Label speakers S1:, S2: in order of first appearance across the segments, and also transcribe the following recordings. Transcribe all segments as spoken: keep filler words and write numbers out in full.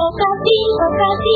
S1: Okapi, Okapi.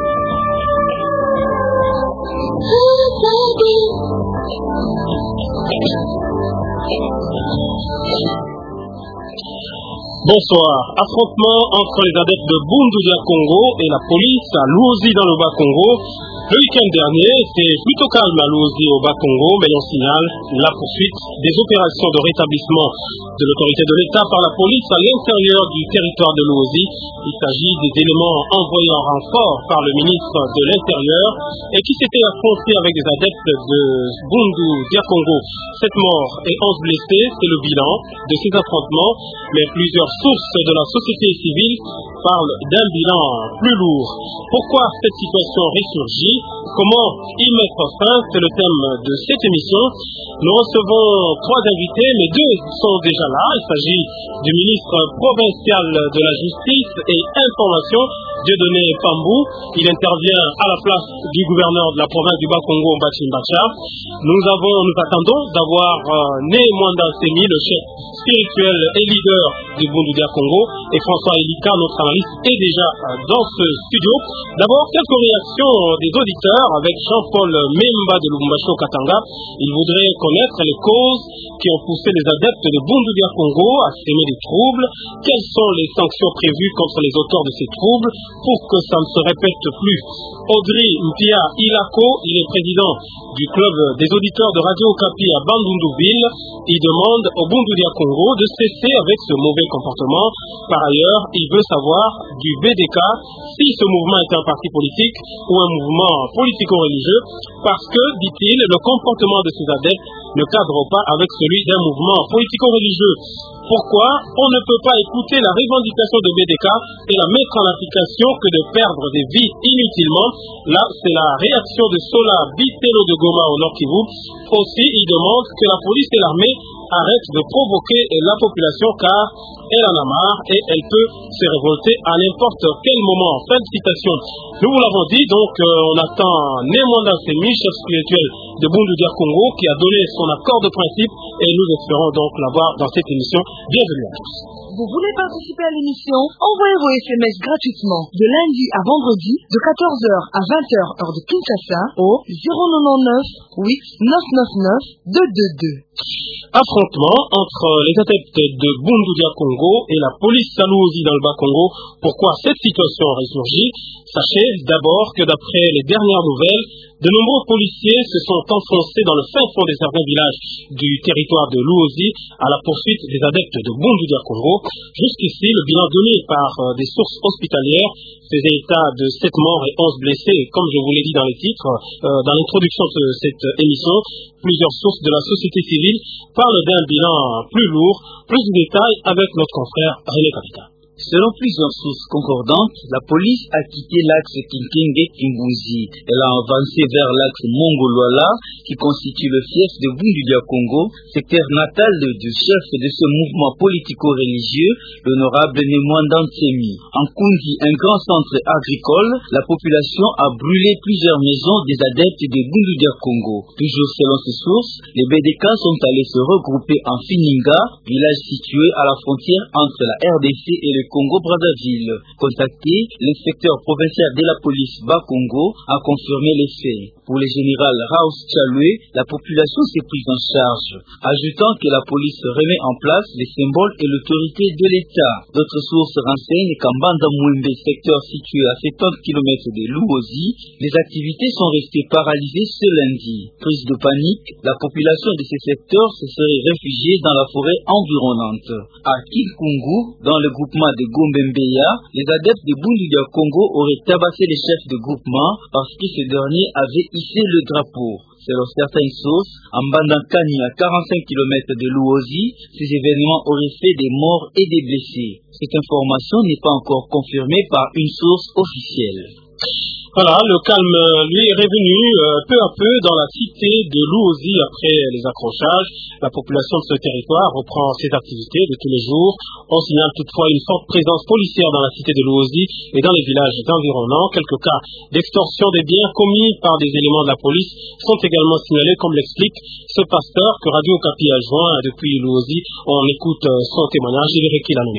S2: Bonsoir. Affrontement entre les adeptes de Bundu Dia Congo et la police à Luozi dans le Bas-Congo. Le week-end dernier, c'est plutôt calme à Luozi au Bas-Congo, mais on signale la poursuite des opérations de rétablissement de l'autorité de l'État par la police à l'intérieur du territoire de Luozi. Il s'agit des éléments envoyés en renfort par le ministre de l'Intérieur et qui s'étaient affrontés avec des adeptes de Bundu Dia Congo. sept morts et onze blessés, c'est le bilan de ces affrontements, mais plusieurs sources de la société civile parlent d'un bilan plus lourd. Pourquoi cette situation ressurgit? Comment y mettre fin? C'est le thème de cette émission. Nous recevons trois invités, mais deux sont déjà là. Il s'agit du ministre provincial de la Justice et Information, Dieudonné Pambou. Il intervient à la place du gouverneur de la province du Bas-Congo, Mbachimbacha. Nous avons, nous attendons d'avoir euh, Né Mwanda Nsemi, le chef spirituel et leader du Bundu Dia Congo, et François Elika, notre analyste, est déjà euh, dans ce studio. D'abord, quelques réactions des auditeurs avec Jean-Paul Memba de Lubumbashi Katanga. Il voudrait connaître les causes qui ont poussé les adeptes de Bundu Dia Congo à s'aimer des troubles. Quelles sont les sanctions prévues contre les auteurs de ces troubles pour que ça ne se répète plus? Audrey Mpia Ilako, il est président du club des auditeurs de Radio Okapi à Bandundu-Ville. Il demande au Bundu Dia Congo de cesser avec ce mauvais comportement. Par ailleurs, il veut savoir du B D K si ce mouvement est un parti politique ou un mouvement politico-religieux, parce que, dit-il, le comportement de ces adeptes ne cadre pas avec celui d'un mouvement politico-religieux. Pourquoi on ne peut pas écouter la revendication de B D K et la mettre en application que de perdre des vies inutilement? Là, c'est la réaction de Sola Bitelo de Goma au Nord Kivu. Aussi, il demande que la police et l'armée arrêtent de provoquer la population car elle en a marre et elle peut se révolter à n'importe quel moment. Fin de citation. Nous vous l'avons dit, donc euh, on attend Né Mwanda Nsemi, chef spirituel de Bundu Dia Congo, qui a donné son accord de principe et nous espérons donc l'avoir dans cette émission. Bienvenue à tous.
S3: Vous voulez participer à l'émission? Envoyez vos S M S gratuitement de lundi à vendredi de quatorze heures à vingt heures heure de Kinshasa au zéro neuf huit neuf neuf neuf deux deux deux.
S2: Affrontement entre les adeptes de Bundu Dia Congo et la police à Luozi dans le Bas-Congo. Pourquoi cette situation ressurgit? Sachez d'abord que d'après les dernières nouvelles, de nombreux policiers se sont enfoncés dans le fin fond des certains villages du territoire de Luozi à la poursuite des adeptes de Bundu Dia Congo. Jusqu'ici, le bilan donné par euh, des sources hospitalières faisait état de sept morts et onze blessés. Comme je vous l'ai dit dans les titres, euh, dans l'introduction de cette émission, plusieurs sources de la société civile parlent d'un bilan plus lourd. Plus de détails avec notre confrère René Kapita.
S4: Selon plusieurs sources concordantes, la police a quitté l'axe Kinkenge-Kimbouzi. Elle a avancé vers l'axe Mongolwala, qui constitue le fief de Bundu Dia Congo, secteur natal du chef de ce mouvement politico-religieux, l'honorable Né Mwanda Nsemi. En Kungi, un grand centre agricole, la population a brûlé plusieurs maisons des adeptes de Bundu Dia Congo. Toujours selon ces sources, les B D K sont allés se regrouper en Fininga, village situé à la frontière entre la R D C et le Congo-Brazzaville. Contacté, l'inspecteur provincial de la police Bas-Congo a confirmé les faits. Pour le général Raus Tchaloué, la population s'est prise en charge, ajoutant que la police remet en place les symboles et l'autorité de l'État. D'autres sources renseignent qu'en Banda Mouembe, secteur situé à soixante kilomètres de Luozi, les activités sont restées paralysées ce lundi. Prise de panique, la population de ces secteurs se serait réfugiée dans la forêt environnante. À Kikungu, dans le groupement de Gombembeya, les adeptes de Bundu Dia Congo auraient tabassé les chefs de groupement parce que ce dernier avait hissé le drapeau. Selon certaines sources, en Bandankani à quarante-cinq kilomètres de Luozi, ces événements auraient fait des morts et des blessés. Cette information n'est pas encore confirmée par une source officielle.
S2: Voilà, le calme, lui, est revenu euh, peu à peu dans la cité de Luozi après les accrochages. La population de ce territoire reprend ses activités de tous les jours. On signale toutefois une forte présence policière dans la cité de Luozi et dans les villages environnants. Quelques cas d'extorsion des biens commis par des éléments de la police sont également signalés, comme l'explique ce pasteur que Radio Okapi a joint depuis Luozi. On écoute son témoignage, il est requis l'anonymat.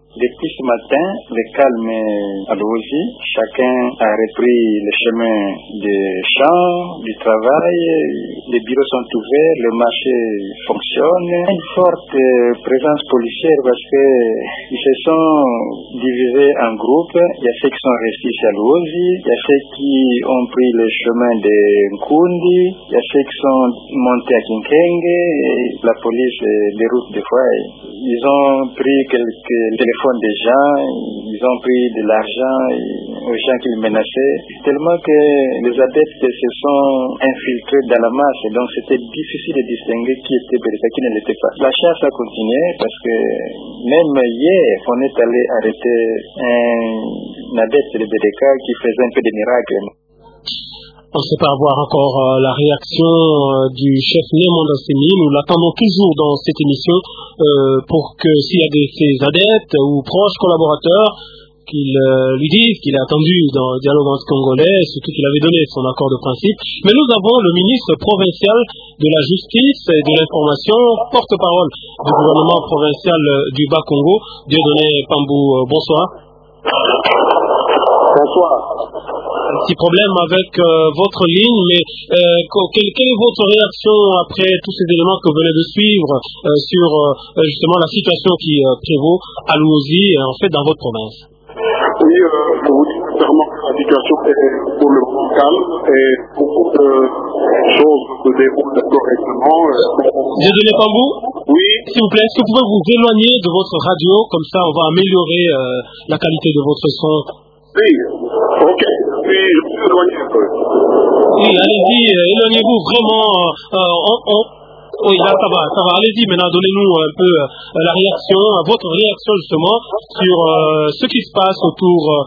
S1: Depuis ce matin, le calme est à Luozi. Chacun a repris le chemin des champs, du travail. Les bureaux sont ouverts, le marché fonctionne. Une forte présence policière parce qu'ils se sont divisés en groupes. Il y a ceux qui sont restés ici à Luozi, il y a ceux qui ont pris le chemin de Nkundi, il y a ceux qui sont montés à Kinkenge. La police déroute des fois. Ils ont pris quelques téléphones des gens, ils ont pris de l'argent aux gens qu'ils menaçaient, tellement que les adeptes se sont infiltrés dans la masse, donc c'était difficile de distinguer qui était véritable, qui ne l'était pas. La chasse a continué parce que même hier, on est allé arrêter un adepte de B D K qui faisait un peu de miracles.
S2: On ne sait pas avoir encore euh, la réaction euh, du chef Némon Dassemi. Nous l'attendons toujours dans cette émission euh, pour que s'il y a des ses adeptes ou proches collaborateurs qu'il euh, lui disent qu'il est attendu dans le dialogue congolais, surtout qu'il avait donné son accord de principe. Mais nous avons le ministre provincial de la Justice et de l'Information, porte-parole du gouvernement provincial du Bas-Congo, Dieudonné Pambou. Euh, bonsoir.
S5: Bonsoir.
S2: Un petit problème avec euh, votre ligne, mais euh, quelle, quelle est votre réaction après tous ces éléments que vous venez de suivre euh, sur euh, justement la situation qui euh, prévaut à Luozi et en fait dans votre province?
S5: Oui, euh, je vous dis clairement que la situation est pour le moment calme et beaucoup de choses se déroulent correctement.
S2: Dieudonné Pambou?
S5: Oui.
S2: S'il vous plaît, est-ce que vous pouvez vous éloigner de votre radio, comme ça on va améliorer euh, la qualité de votre son?
S5: Oui, ok. Oui, je me suis éloigné un peu.
S2: Oui, allez-y, euh, éloignez-vous vraiment. Euh, on, on... Oui, là ça va, ça va. Allez-y maintenant, donnez-nous un peu euh, la réaction, votre réaction justement sur euh, ce qui se passe autour euh,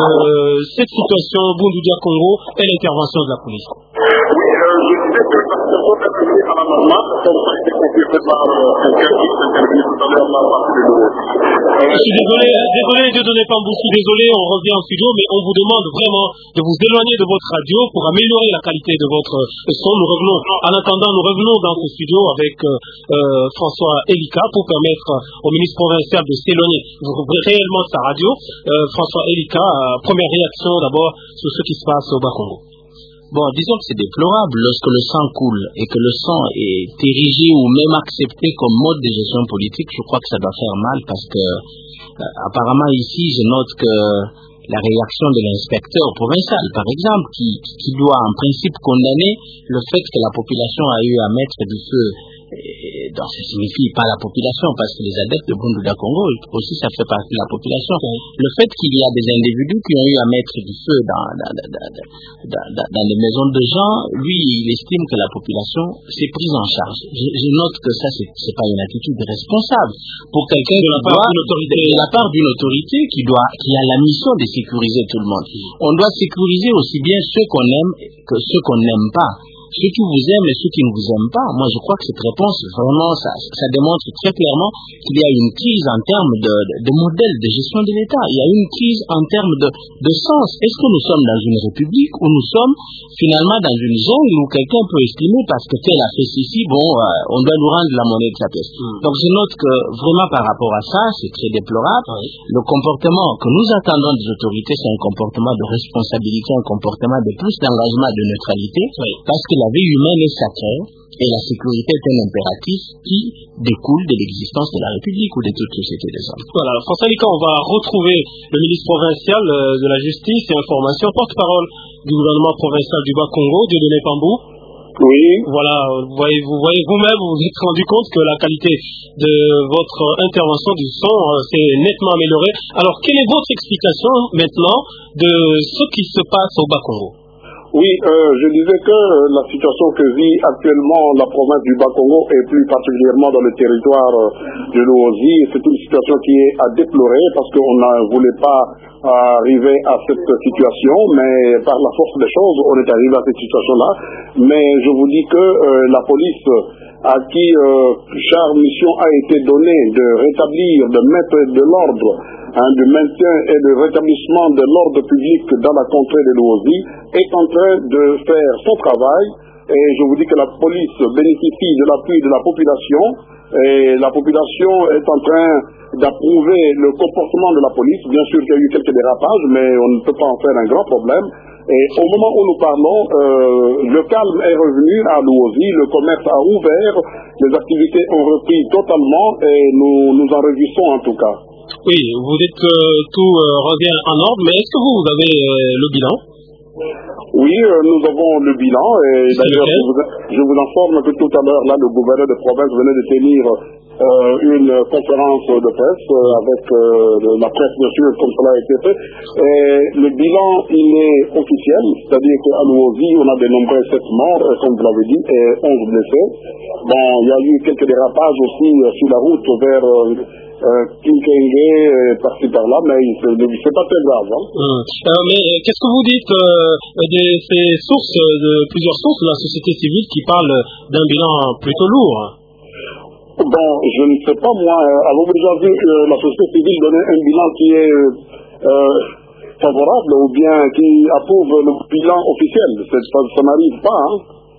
S2: de cette situation Bundudia Congo et l'intervention de la police.
S5: Oui, euh, je disais que la situation est arrivée à la normale, comme ça a été confirmé par euh, un cas qui s'est intervenu tout à l'heure là, par le nouveau.
S2: Je suis désolé, désolé de donner Pambou, je suis désolé, on revient en studio, mais on vous demande vraiment de vous éloigner de votre radio pour améliorer la qualité de votre son. Nous revenons, en attendant, nous revenons dans ce studio avec euh, euh, François Elika pour permettre au ministre provincial de s'éloigner réellement de sa radio. Euh, François Elika, euh, première réaction d'abord sur ce qui se passe au Bas-Congo.
S4: Bon, disons que c'est déplorable lorsque le sang coule et que le sang est érigé ou même accepté comme mode de gestion politique. Je crois que ça doit faire mal parce que euh, apparemment ici, je note que la réaction de l'inspecteur provincial, par exemple, qui, qui doit en principe condamner le fait que la population a eu à mettre du feu. Et donc ça signifie pas la population, parce que les adeptes de Bundudia Congo aussi ça fait partie de la population. Le fait qu'il y a des individus qui ont eu à mettre du feu dans, dans, dans, dans, dans, dans les maisons de gens, lui il estime que la population s'est prise en charge. Je, je note que ça c'est, c'est pas une attitude responsable pour quelqu'un de la part d'une autorité, de la part d'une autorité qui doit, qui a la mission de sécuriser tout le monde. On doit sécuriser aussi bien ceux qu'on aime que ceux qu'on n'aime pas. Ceux qui vous aiment et ceux qui ne vous aiment pas, moi je crois que cette réponse, vraiment, ça, ça démontre très clairement qu'il y a une crise en termes de, de, de modèle de gestion de l'État. Il y a une crise en termes de, de sens. Est-ce que nous sommes dans une république ou nous sommes finalement dans une jungle où quelqu'un peut estimer parce que tel a fait ceci, bon, euh, on doit nous rendre la monnaie de sa pièce. Mm. Donc je note que vraiment par rapport à ça, c'est très déplorable. Oui. Le comportement que nous attendons des autorités, c'est un comportement de responsabilité, un comportement de plus d'engagement, de neutralité, oui. Parce que la vie humaine est sacrée et la sécurité est un impératif qui découle de l'existence de la République ou de toute société des hommes.
S2: Voilà, François Elika, on va retrouver le ministre provincial de la Justice et Information, porte-parole du gouvernement provincial du Bas-Congo, Dieudonné Pambou.
S5: Oui.
S2: Voilà, vous voyez, vous voyez vous-même, vous vous êtes rendu compte que la qualité de votre intervention du son euh, s'est nettement améliorée. Alors, quelle est votre explication maintenant de ce qui se passe au Bas-Congo?
S5: Oui, euh, je disais que la situation que vit actuellement la province du Bas-Congo et plus particulièrement dans le territoire de Luozi, c'est une situation qui est à déplorer parce qu'on ne voulait pas arriver à cette situation, mais par la force des choses, on est arrivé à cette situation-là. Mais je vous dis que euh, la police à qui euh, chaque mission a été donnée de rétablir, de mettre de l'ordre, hein, de maintien et de rétablissement de l'ordre public dans la contrée de Luozi, est en train de faire son travail et je vous dis que la police bénéficie de l'appui de la population, et la population est en train d'approuver le comportement de la police. Bien sûr qu'il y a eu quelques dérapages, mais on ne peut pas en faire un grand problème. Et au moment où nous parlons, euh, le calme est revenu à Luozi, le commerce a ouvert, les activités ont repris totalement et nous nous en réjouissons en tout cas.
S2: Oui, vous dites que tout euh, revient en ordre, mais est-ce que vous, vous avez euh, le bilan?
S5: Oui, euh, nous avons le bilan et d'ailleurs je vous, je vous informe que tout à l'heure là le gouverneur de province venait de tenir euh, une conférence de presse euh, avec euh, la presse bien sûr comme cela a été fait. Et le bilan il est officiel, c'est-à-dire qu'à Luozi on a dénombré sept morts euh, comme vous l'avez dit et onze blessés. Bon, il y a eu quelques dérapages aussi euh, sur la route vers euh, Euh, Kinkenge, euh, par-ci par-là, mais c'est, c'est pas très grave. Hein.
S2: Hum. Euh, mais euh, qu'est-ce que vous dites euh, de ces sources, de plusieurs sources de la société civile qui parlent d'un bilan plutôt lourd?
S5: Bon, je ne sais pas moi. Euh, avez-vous déjà vu euh, la société civile donner un bilan qui est euh, favorable ou bien qui approuve le bilan officiel? C'est, ça, ça n'arrive pas. Hein.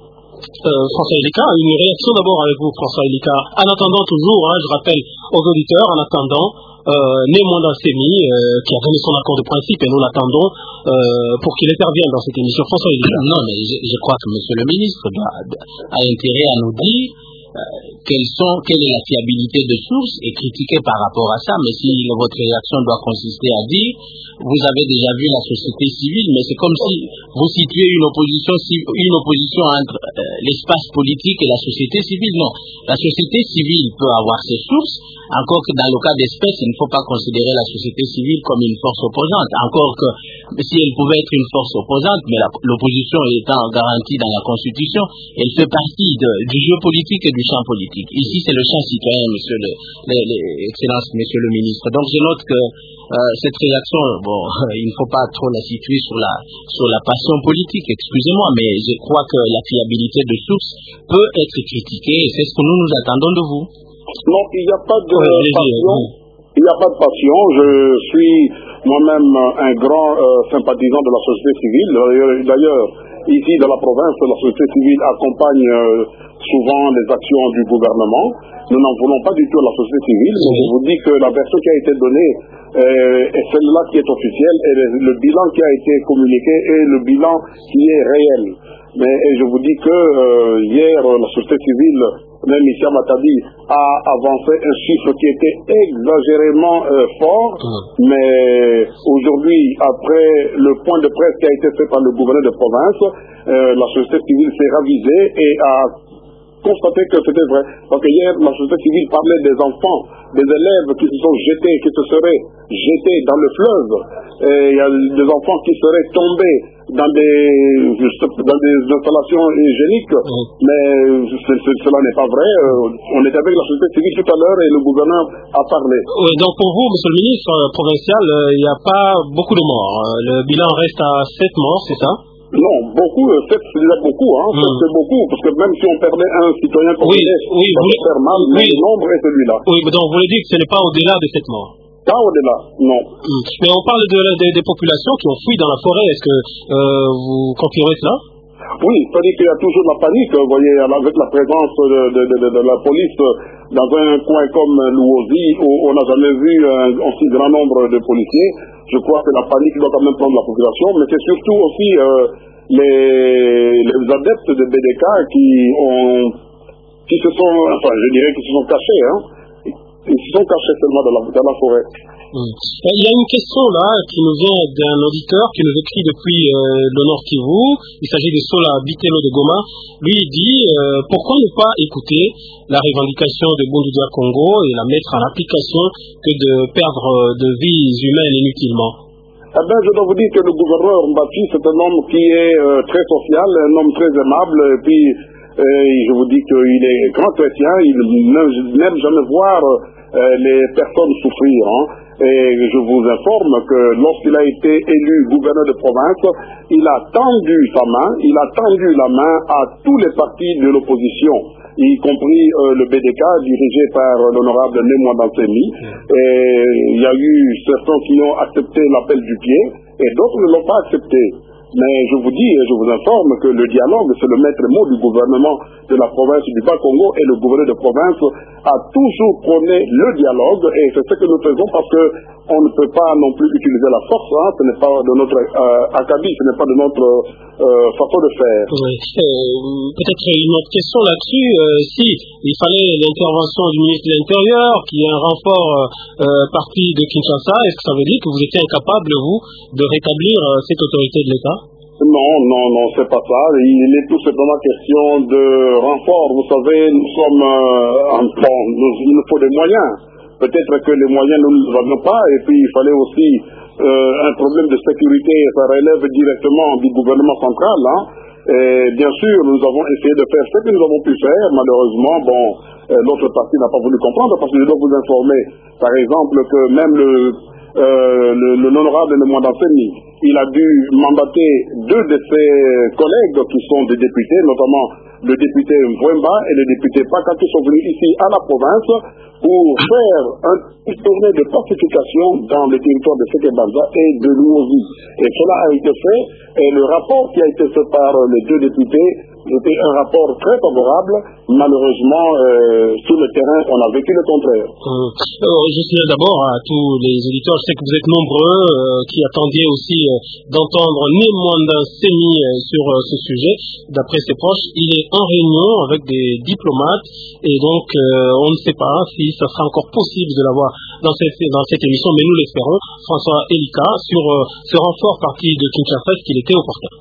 S2: Euh, François Elika, une réaction d'abord avec vous, François Elika. En attendant toujours, hein, je rappelle aux auditeurs, en attendant, euh, Némon Dansemi, euh, qui a donné son accord de principe, et nous l'attendons euh, pour qu'il intervienne dans cette émission. François Elika.
S6: Non, mais je, je crois que Monsieur le ministre doit, a intérêt à nous dire euh, quelles sont, quelle est la fiabilité de sources et critiquer par rapport à ça. Mais si votre réaction doit consister à dire, vous avez déjà vu la société civile, mais c'est comme si vous situez une opposition, une opposition entre euh, l'espace politique et la société civile. Non, la société civile peut avoir ses sources, encore que dans le cas d'espèce, il ne faut pas considérer la société civile comme une force opposante. Encore que si elle pouvait être une force opposante, mais la, l'opposition étant garantie dans la Constitution, elle fait partie de, du jeu politique et du champ politique. Ici, c'est le champ citoyen, monsieur le, le, le Excellence, monsieur le ministre. Donc, je note que euh, cette réaction, bon, il ne faut pas trop la situer sur la, sur la passion politique, excusez-moi, mais je crois que la fiabilité de sources peut être critiquée et c'est ce que nous nous attendons de vous.
S5: Non, il n'y a pas de
S2: oui,
S5: passion.
S2: oui.
S5: Il n'y a pas de passion. Je suis moi-même un grand euh, sympathisant de la société civile. D'ailleurs, ici dans la province, la société civile accompagne euh, souvent les actions du gouvernement. Nous n'en voulons pas du tout à la société civile, mais je vous dis que la version qui a été donnée euh, est celle-là qui est officielle et le, le bilan qui a été communiqué est le bilan qui est réel. Mais et je vous dis que euh, hier, la société civile, même ici à Matadi, a avancé un chiffre qui était exagérément euh, fort, mmh. mais aujourd'hui, après le point de presse qui a été fait par le gouverneur de province, euh, la société civile s'est ravisée et a constaté que c'était vrai. Parce que hier, la société civile parlait des enfants, des élèves qui se sont jetés, qui se seraient jetés dans le fleuve. Et il y a des enfants qui seraient tombés dans des, dans des installations hygiéniques, mmh. mais c- c- cela n'est pas vrai. Euh, on était avec la société civile tout à l'heure et le gouverneur a parlé.
S2: Oui, donc pour vous, monsieur le ministre euh, provincial, il euh, n'y a pas beaucoup de morts. Le bilan reste à sept morts, c'est ça?
S5: Non, beaucoup, sept c'est déjà beaucoup, hein. Mmh. sept c'est beaucoup, parce que même si on perdait un citoyen comme
S2: oui,
S5: ça,
S2: oui,
S5: ça
S2: vous...
S5: peut faire mal, oui. mais le nombre est celui-là.
S2: Oui, mais donc vous voulez dire que ce n'est pas au-delà de sept morts?
S5: Pas au-delà, non.
S2: Mmh. Mais on parle de, de, des populations qui ont fui dans la forêt. Est-ce que euh, vous confirmez cela?
S5: Oui, c'est-à-dire qu'il y a toujours de la panique, vous voyez, avec la présence de, de, de, de la police dans un coin comme Luozi, où on n'a jamais vu un, un si grand nombre de policiers. Je crois que la panique doit quand même prendre la population, mais c'est surtout aussi euh, les, les adeptes de B D K qui ont, qui se sont, enfin, je dirais qu'ils se sont cachés, hein. Ils se sont cachés seulement dans la, dans la forêt.
S2: Mmh. Il y a une question là qui nous vient d'un auditeur qui nous écrit depuis euh, le Nord Kivu. Il s'agit de Sola Bitelo de Goma. Lui il dit euh, pourquoi ne pas écouter la revendication de Bundudia Congo et la mettre en application que de perdre de vies humaines inutilement?
S5: Eh bien, je dois vous dire que le gouverneur Mbati, c'est un homme qui est euh, très social, un homme très aimable, et puis euh, je vous dis qu'il est grand chrétien, il n'aime jamais voir euh, les personnes souffrir. Hein. Et je vous informe que lorsqu'il a été élu gouverneur de province, il a tendu sa main, il a tendu la main à tous les partis de l'opposition, y compris euh, le B D K dirigé par euh, l'honorable Némon Dansemi. Et il y a eu certains qui ont accepté l'appel du pied et d'autres ne l'ont pas accepté. Mais je vous dis et je vous informe que le dialogue, c'est le maître mot du gouvernement de la province du Bas-Congo, et le gouverneur de province a toujours prôné le dialogue, et c'est ce que nous faisons parce que on ne peut pas non plus utiliser la force, hein, ce n'est pas de notre euh, acabit, ce n'est pas de notre euh, façon de faire.
S2: Oui. Euh, peut-être une autre question là-dessus, euh, si il fallait l'intervention du ministre de l'Intérieur, qui est un renfort euh, parti de Kinshasa, est-ce que ça veut dire que vous étiez incapable, vous, de rétablir euh, cette autorité de l'État?
S5: Non, non, non, c'est pas ça. Il est tout simplement question de renfort. Vous savez, nous sommes euh, en bon, nous, il nous faut des moyens. Peut-être que les moyens nous ne les avions pas, et puis il fallait aussi euh, un problème de sécurité, ça relève directement du gouvernement central. Hein. Et bien sûr, nous avons essayé de faire ce que nous avons pu faire. Malheureusement, bon, euh, l'autre partie n'a pas voulu comprendre, parce que je dois vous informer, par exemple, que même le Euh, le, le l'honorable Nemwandaseni, il a dû mandater deux de ses collègues qui sont des députés, notamment le député Mvwemba et le député Paka, qui sont venus ici à la province pour faire un, une tournée de pacification dans le territoire de Sekebanza et de Luozi. Et cela a été fait, et le rapport qui a été fait par les deux députés était un rapport très favorable. Malheureusement, euh, sur le terrain, on a vécu le contraire.
S2: Euh, euh, je signale d'abord à tous les auditeurs, je sais que vous êtes nombreux euh, qui attendiez aussi euh, d'entendre Nemwandaseni euh, sur euh, ce sujet. D'après ses proches, il est en réunion avec des diplomates, et donc euh, on ne sait pas si ça sera encore possible de l'avoir dans cette, dans cette émission, mais nous l'espérons. François Elika, sur euh, ce renfort parti de Kinshasa, est-ce qu'il était opportun?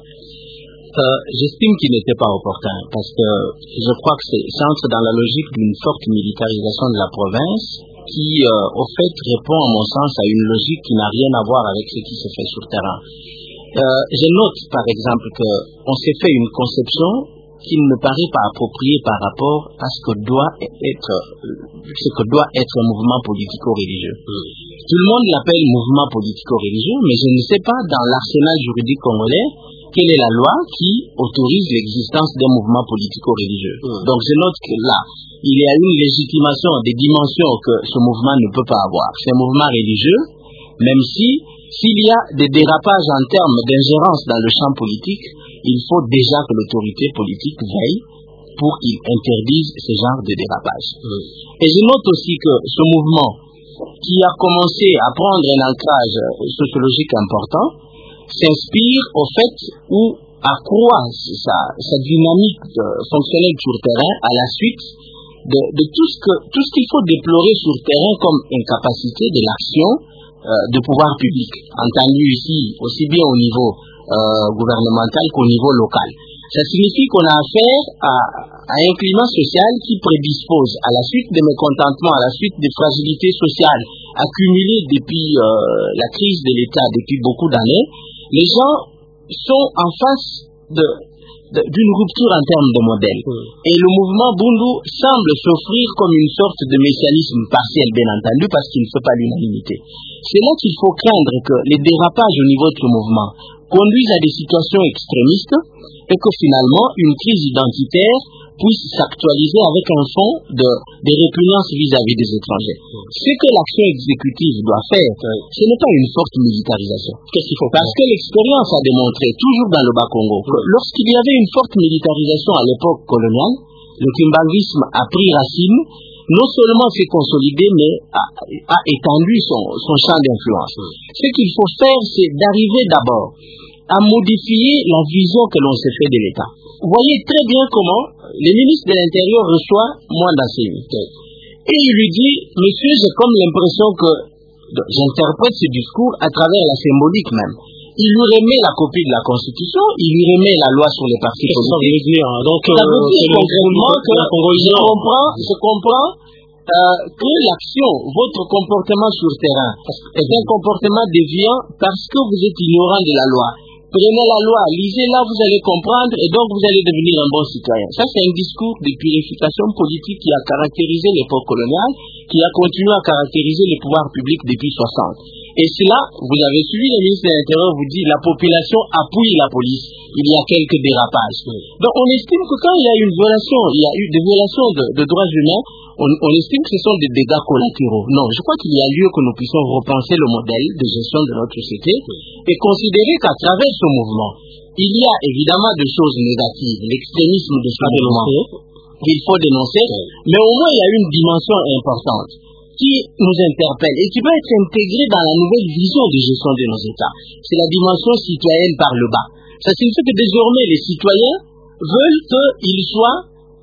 S6: Euh, J'estime qu'il n'était pas opportun, parce que je crois que ça entre dans la logique d'une forte militarisation de la province qui, euh, au fait, répond à mon sens à une logique qui n'a rien à voir avec ce qui se fait sur le terrain. Euh, je note, par exemple, qu'on s'est fait une conception qui ne me paraît pas appropriée par rapport à ce que doit être, ce que doit être un mouvement politico-religieux. Mmh. Tout le monde l'appelle mouvement politico-religieux, mais je ne sais pas, dans l'arsenal juridique congolais, quelle est la loi qui autorise l'existence d'un mouvement politico-religieux. Mmh. Donc je note que là, il y a une légitimation des dimensions que ce mouvement ne peut pas avoir. C'est un mouvement religieux, même si, s'il y a des dérapages en termes d'ingérence dans le champ politique, il faut déjà que l'autorité politique veille pour qu'il interdise ce genre de dérapage. Mmh. Et je note aussi que ce mouvement, qui a commencé à prendre un ancrage sociologique important, s'inspire au fait ou accroît sa, sa dynamique fonctionnelle sur le terrain à la suite de, de tout ce que tout ce qu'il faut déplorer sur le terrain comme incapacité de l'action euh, de pouvoir public, entendu ici aussi bien au niveau euh, gouvernemental qu'au niveau local. Ça signifie qu'on a affaire à, à un climat social qui prédispose à la suite de mécontentements, à la suite des fragilités sociales accumulées depuis euh, la crise de l'État depuis beaucoup d'années. Les gens sont en face de, de, d'une rupture en termes de modèle. Mmh. Et le mouvement Bundu semble s'offrir comme une sorte de messianisme partiel, bien entendu, parce qu'il ne fait pas l'unanimité. C'est là qu'il faut craindre que les dérapages au niveau de ce mouvement conduisent à des situations extrémistes et que finalement une crise identitaire puisse s'actualiser avec un fond de, de répugnance vis-à-vis des étrangers. Mmh. Ce que l'action exécutive doit faire, ce n'est pas une forte militarisation.
S2: Qu'est-ce qu'il faut
S6: faire? Parce que l'expérience a démontré, toujours dans le Bas-Congo, que mmh. lorsqu'il y avait une forte militarisation à l'époque coloniale, le kimbanguisme a pris racine, non seulement s'est consolidé, mais a, a étendu son, son champ d'influence. Mmh. Ce qu'il faut faire, c'est d'arriver d'abord à modifier la vision que l'on s'est fait de l'État. Vous voyez très bien comment le ministre de l'Intérieur reçoit Nemwandaseni. Et il lui dit, monsieur, j'ai comme l'impression que j'interprète ce discours à travers la symbolique même. Il lui remet la copie de la Constitution, il lui remet la loi sur les partis politiques.
S2: Donc,
S6: ça veut dire concrètement que je comprends, je comprends euh, que l'action, votre comportement sur le terrain, est un comportement déviant parce que vous êtes ignorant de la loi. Prenez la loi, lisez-la, vous allez comprendre et donc vous allez devenir un bon citoyen. Ça, c'est un discours de purification politique qui a caractérisé l'époque coloniale, qui a continué à caractériser les pouvoirs publics depuis soixante. Et cela, vous avez suivi, le ministre de l'Intérieur vous dit, la population appuie la police. Il y a quelques dérapages. Donc on estime que quand il y a une violation, il y a eu des violations de, de droits humains, on, on estime que ce sont des dégâts collatéraux. Non, je crois qu'il y a lieu que nous puissions repenser le modèle de gestion de notre société et considérer qu'à travers ce mouvement, il y a évidemment des choses négatives, l'extrémisme de ce mouvement qu'il faut dénoncer, mais au moins il y a une dimension importante qui nous interpelle et qui doit être intégrée dans la nouvelle vision de gestion de nos États. C'est la dimension citoyenne par le bas. Ça signifie que désormais les citoyens veulent qu'ils soient,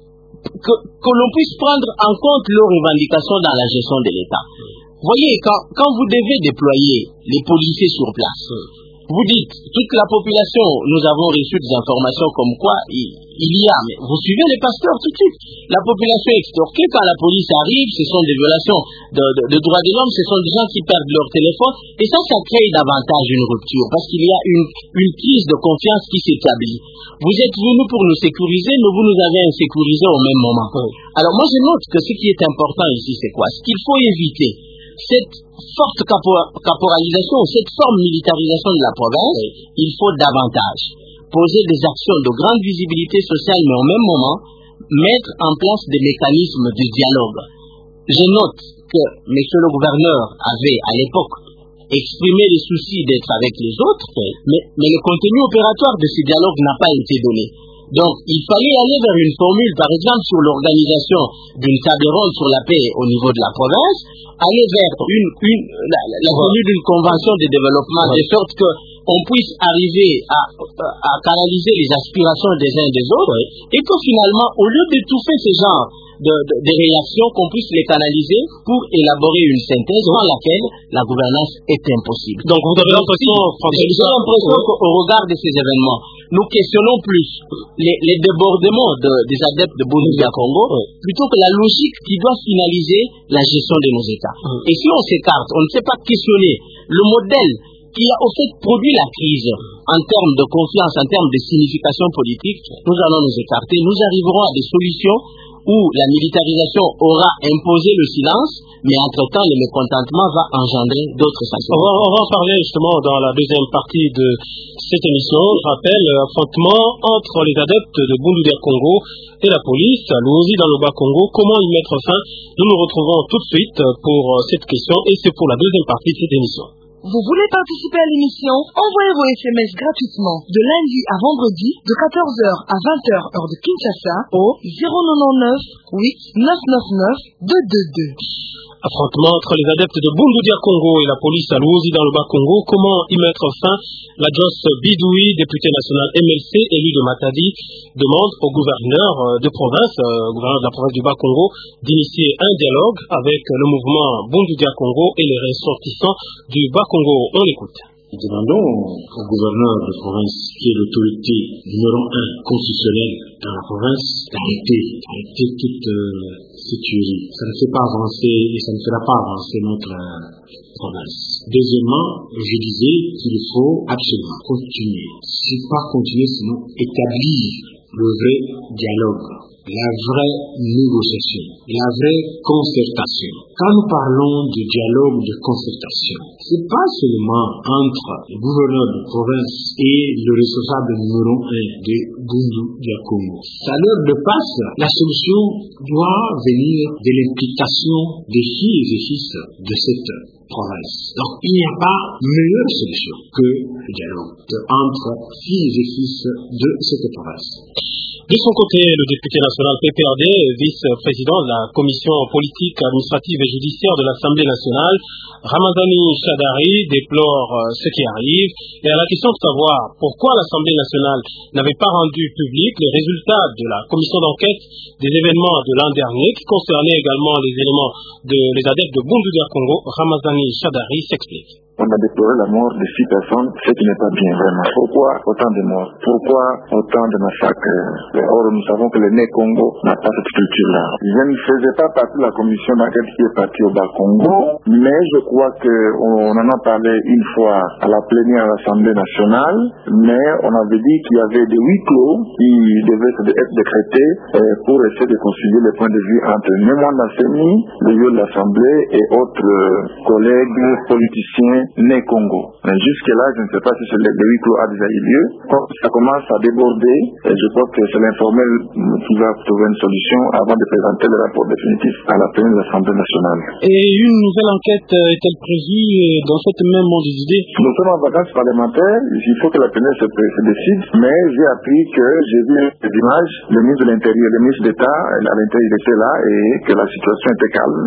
S6: que, que l'on puisse prendre en compte leurs revendications dans la gestion de l'État. Voyez, quand, quand vous devez déployer les policiers sur place, vous dites, toute la population, nous avons reçu des informations comme quoi il, il y a, mais vous suivez les pasteurs tout de suite. La population est extorquée, quand la police arrive, ce sont des violations de, de, de droits de l'homme, ce sont des gens qui perdent leur téléphone, et ça, ça crée davantage une rupture, parce qu'il y a une, une crise de confiance qui s'établit. Vous êtes venus pour nous sécuriser, mais vous nous avez insécurisés au même moment. Alors moi, je note que ce qui est important ici, c'est quoi? Ce qu'il faut éviter, cette forte caporalisation, cette forme militarisation de la province, il faut davantage poser des actions de grande visibilité sociale, mais au même moment, mettre en place des mécanismes de dialogue. Je note que monsieur le gouverneur avait, à l'époque, exprimé les soucis d'être avec les autres, mais, mais le contenu opératoire de ce dialogue n'a pas été donné. Donc, il fallait aller vers une formule, par exemple, sur l'organisation d'une table ronde sur la paix au niveau de la province, aller vers une, une, la, la formule d'une convention de développement, de sorte qu'on puisse arriver à, à canaliser les aspirations des uns et des autres, et que finalement, au lieu d'étouffer ce genre de, de, de réactions, qu'on puisse les canaliser pour élaborer une synthèse dans laquelle la gouvernance est impossible.
S2: Donc, vous avez l'impression, François,
S6: j'ai l'impression qu'au regard de ces événements, nous questionnons plus les, les débordements de, des adeptes de Bolivie à Congo, oui, plutôt que la logique qui doit finaliser la gestion de nos États. Oui. Et si on s'écarte, on ne sait pas questionner le modèle qui a au fait produit la crise en termes de confiance, en termes de signification politique, nous allons nous écarter, nous arriverons à des solutions où la militarisation aura imposé le silence, mais entre-temps, le mécontentement va engendrer d'autres sanctions.
S2: On va, on va en parler justement dans la deuxième partie de cette émission. Je rappelle, affrontement entre les adeptes de Bundu Dia Congo et la police, Luozi dans le Bas-Congo. Comment y mettre fin? Nous nous retrouvons tout de suite pour cette question et c'est pour la deuxième partie de cette émission.
S3: Vous voulez participer à l'émission? Envoyez vos S M S gratuitement de lundi à vendredi de quatorze heures à vingt heures heure de Kinshasa au zéro neuf neuf huit neuf neuf neuf deux deux deux.
S2: Affrontement entre les adeptes de Bundu Dia Congo et la police à Luozi dans le Bas-Congo. Comment y mettre fin? La Joss Bidoui, député national M L C, élu de Matadi, demande au gouverneur de province, euh, gouverneur de la province du Bas-Congo, d'initier un dialogue avec le mouvement Bundu Dia Congo et les ressortissants du Bas-Congo. On l'écoute.
S7: Nous demandons au gouverneur de province, qui est l'autorité numéro un constitutionnelle dans la province, d'arrêter, d'arrêter toute euh, cette tuerie. Ça ne fait pas avancer et ça ne fera pas avancer notre euh, province. Deuxièmement, je disais qu'il faut absolument continuer. C'est pas continuer, sinon établir le vrai dialogue, la vraie négociation, la vraie concertation. Quand nous parlons de dialogue, de concertation, c'est pas seulement entre le gouverneur de province et le responsable numéro un de Bundu Dia Congo. Ça leur dépasse. La solution doit venir de l'implication des filles et des fils de cette province. Donc il n'y a pas meilleure solution que le dialogue entre filles et fils de cette province.
S2: De son côté, le député national P P R D, vice-président de la commission politique, administrative et judiciaire de l'Assemblée nationale, Ramazani Chadari, déplore ce qui arrive et à la question de savoir pourquoi l'Assemblée nationale n'avait pas rendu public les résultats de la commission d'enquête des événements de l'an dernier qui concernaient également les éléments de les adeptes de Bundu Dia Congo. Ramazani Chadari s'explique.
S8: On a déploré la mort de six personnes, ce qui n'est pas bien vraiment. Pourquoi autant de morts? Pourquoi autant de massacres? Or, nous savons que le Né Congo n'a pas cette culture-là. Je ne faisais pas partie de la commission d'enquête qui est partie au Bas-Congo, mais je crois qu'on en a parlé une fois à la plénière de l'Assemblée nationale, mais on avait dit qu'il y avait des huis clos qui devaient être décrétés pour essayer de concilier les points de vue entre Némoine Nassemi, le lieu de l'Assemblée, et autres collègues politiciens Né Congo. Mais jusque-là, je ne sais pas si ce huis clos a déjà eu lieu. Quand ça commence à déborder, et je crois que c'est l'informel qui va trouver une solution avant de présenter le rapport définitif à la plénière de l'Assemblée nationale.
S2: Et une nouvelle enquête est-elle prévue dans cette même monde des idées?
S8: Nous sommes en vacances parlementaires, il faut que la plénière se, se décide, mais j'ai appris que j'ai vu des images, le ministre de l'Intérieur, le ministre d'État, à l'Intérieur, il était là et que la situation était calme.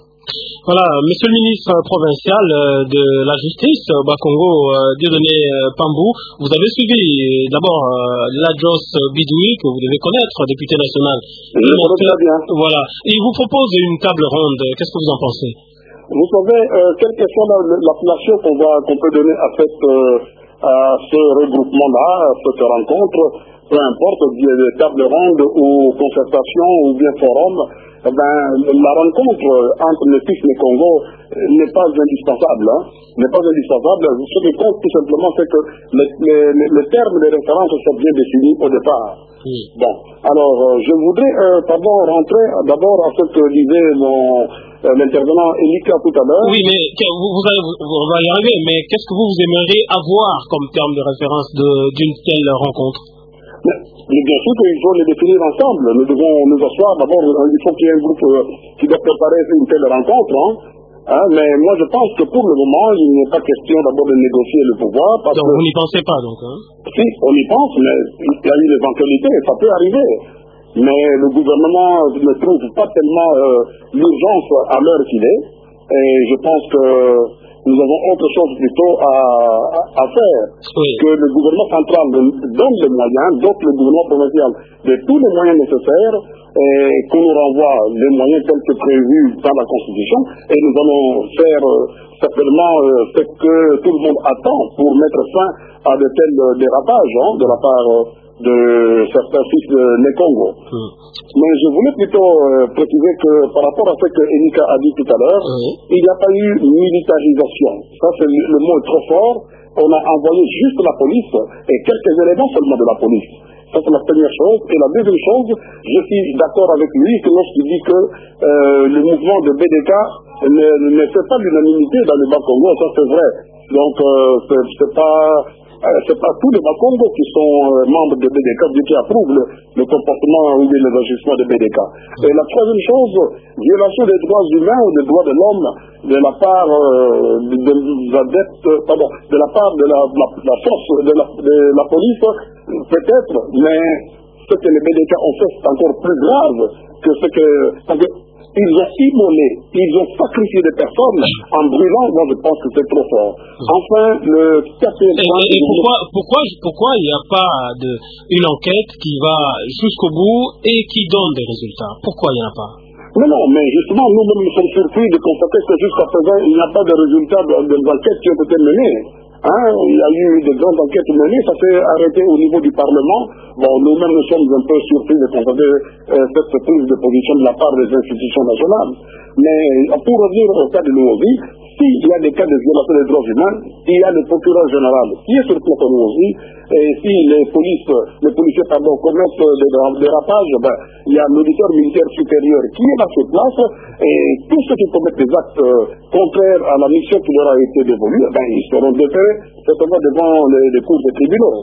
S2: Voilà, monsieur le ministre provincial de la justice au Bas-Congo, Dieudonné Pambou, vous avez suivi d'abord Lajos Bidoui, que vous devez connaître, député national.
S5: Je le connais très bien.
S2: Voilà, et il vous propose une table ronde. Qu'est-ce que vous en pensez?
S5: Vous savez, euh, quelle que soit l'appellation qu'on va, qu'on peut donner à cette, euh, à ce regroupement-là, à cette rencontre, peu importe, des tables rondes ou concertation ou bien forum, eh ben, la rencontre entre le F I S et le Congo n'est pas indispensable. Hein, n'est pas indispensable. Ce qui compte tout simplement, c'est que les, les, les termes de référence sont bien définis au départ. Oui. Bon, alors euh, je voudrais euh, d'abord rentrer d'abord à ce que disait mon euh, l'intervenant Elika tout à l'heure.
S2: Oui, mais vous, vous, allez, vous, on va y arriver, mais qu'est-ce que vous, vous aimeriez avoir comme terme de référence d'une telle rencontre?
S5: Mais, mais bien sûr qu'il faut les définir ensemble. Nous devons nous asseoir. D'abord, il faut qu'il y ait un groupe euh, qui doit préparer une telle rencontre. Hein. Hein, mais moi, je pense que pour le moment, il n'est pas question d'abord de négocier le pouvoir. Parce
S2: donc,
S5: que,
S2: vous n'y pensez pas, donc hein?
S5: Si, on y pense, mais il y a eu l'éventualité, ça peut arriver. Mais le gouvernement ne trouve pas tellement euh, l'urgence à l'heure qu'il est. Et je pense que nous avons autre chose plutôt à, à, à faire. Oui. Que le gouvernement central donne les moyens, donc le gouvernement provincial de tous les moyens nécessaires, et qu'on nous renvoie les moyens tels que prévus dans la Constitution, et nous allons faire euh, certainement euh, ce que tout le monde attend pour mettre fin à de tels euh, dérapages hein, de la part euh, de certains fils de les Congo. Mmh. Mais je voulais plutôt euh, préciser que par rapport à ce que Elika a dit tout à l'heure, mmh. il n'y a pas eu militarisation. Ça, c'est le, le mot est trop fort. On a envoyé juste la police et quelques éléments seulement de la police. Ça, c'est la première chose. Et la deuxième chose, je suis d'accord avec lui que lorsqu'il dit que euh, le mouvement de B D K ne, ne fait pas l'unanimité dans le Bas-Congo, ça c'est vrai. Donc, euh, c'est pas... Euh, c'est pas tous les Bas-Congo qui sont euh, membres de B D K qui approuvent le, le comportement ou les agissements de B D K. Et la troisième chose, violation des droits humains ou des droits de l'homme de la part euh, de, de, adeptes, pardon, de la part de la, la, la force de la, de la police, peut-être, mais ce que les B D K ont fait, c'est encore plus grave que ce que... Parce que ils ont immolé, ils ont sacrifié des personnes en brûlant. Moi, je pense que c'est trop fort. Enfin, le quatrième point...
S2: Et, et pourquoi, pourquoi, pourquoi il n'y a pas de, une enquête qui va jusqu'au bout et qui donne des résultats? Pourquoi il n'y en a pas?
S5: Non, non, mais justement, nous-mêmes nous sommes surpris de constater que jusqu'à présent, il n'y a pas de résultats des enquêtes qui ont été menées. Hein, il y a eu de grandes enquêtes menées, ça s'est arrêté au niveau du Parlement. Bon, nous-mêmes nous sommes un peu surpris de constater euh, cette prise de position de la part des institutions nationales. Mais pour revenir au cas de Louosi, s'il y a des cas de violation des droits humains, il y a le procureur général qui est sur place à Louosi, et si les polices, les policiers pardon, commettent des dérapages, ben, il y a l'auditeur militaire supérieur qui est là sur place, et tous ceux qui commettent des actes euh, contraires à la mission qui leur a été dévolue, ben, ils seront déférés certainement devant les, les cours des tribunaux.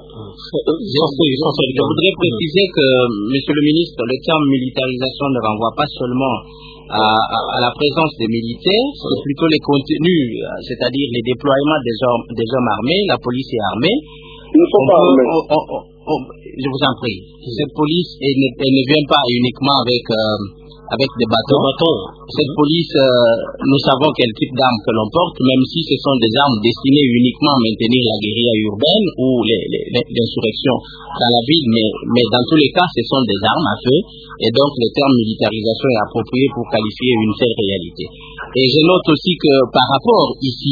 S6: Je voudrais préciser que, monsieur le ministre, le terme militarisation ne renvoie pas seulement à, à, à la présence des militaires, c'est plutôt les contenus, c'est-à-dire les déploiements des hommes, des hommes armés, la police est armée.
S5: Ils ne sont
S6: on
S5: pas
S6: peut,
S5: armés.
S6: on, on, on, on, je vous en prie. Cette police, elle ne, elle ne vient pas uniquement avec, euh, avec des bâtons. Cette police, euh, nous savons quel type d'armes que l'on porte, même si ce sont des armes destinées uniquement à maintenir la guérilla urbaine ou l'insurrection dans la ville, mais, mais dans tous les cas, ce sont des armes à feu, et donc le terme militarisation est approprié pour qualifier une telle réalité. Et je note aussi que par rapport ici